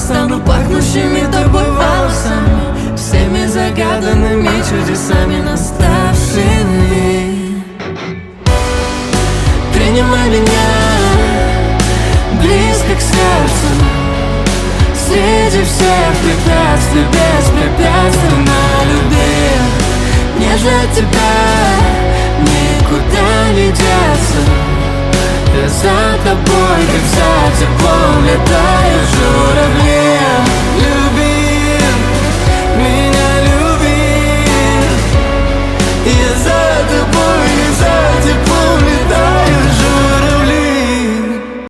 стану пахнущими тобой волосами, всеми загаданными чудесами наставшими. Принимай меня близко к сердцу, среди всех препятствий беспрепятственно люби. Мне же от тебя никуда не деться, я за тобой, как за теплом летают журавли.